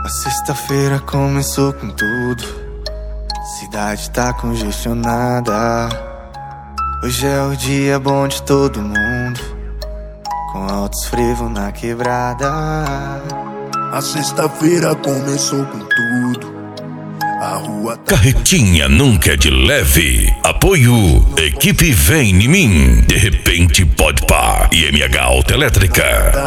A sexta-feira começou com tudo, cidade tá congestionada. Hoje é o dia bom de todo mundo, com altos frevos na quebrada. A sexta-feira começou com tudo, a rua tá... Carretinha nunca é de leve. Apoio, equipe Vem em Mim, De Repente Pode Pá e MH Autoelétrica.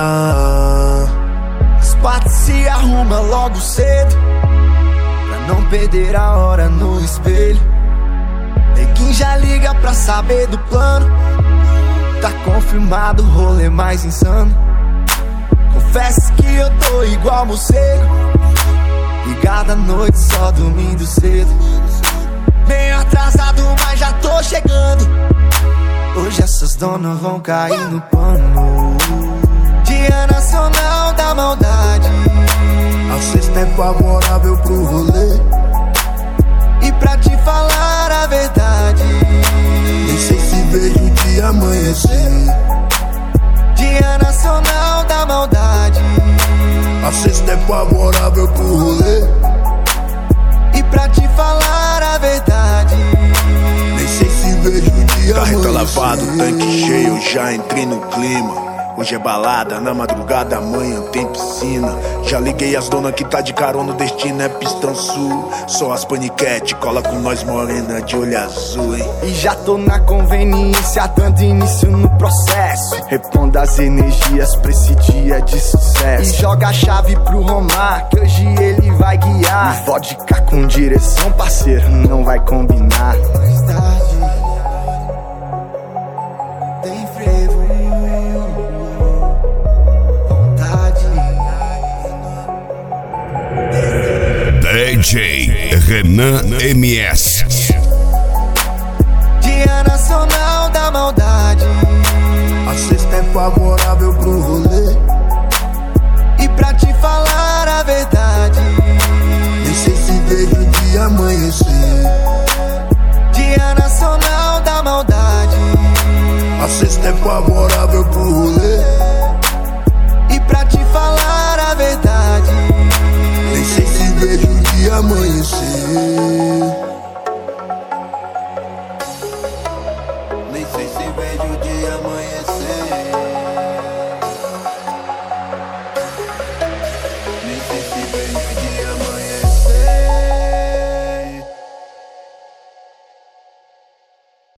As quatro se arruma logo cedo, pra não perder a hora no espelho. Neguinho já liga pra saber do plano, tá confirmado o rolê mais insano. Confesso que eu tô igual morcego, ligado à noite só dormindo cedo. Meio atrasado, mas já tô chegando. Hoje essas donas vão cair no pano. Dia Nacional da Maldade. A sexta é favorável pro rolê, e pra te falar a verdade, nem sei se vejo o dia amanhecer. Dia Nacional da Maldade. A sexta é favorável pro rolê, e pra te falar a verdade, nem sei se vejo o dia Carreta amanhecer. lavado, tanque cheio, já entrei no clima. Hoje é balada, na madrugada amanhã tem piscina. Já liguei as donas que tá de carona, o destino é Pistão Sul. Só as paniquete, cola com nós morena de olho azul, hein. e já tô na conveniência, dando início no processo. Reponda as energias pra esse dia de sucesso. E joga a chave pro Romar, que hoje ele vai guiar. E vodka com direção, parceiro, não vai combinar. Mais tarde tem frevo, vontade. DJ Renan MS. Dia Nacional da Maldade. A sexta é favorável pro rolê, E pra te falar a verdade, nem sei se vejo o dia amanhecer. Dia Nacional da Maldade. A sexta é favorável pro rolê,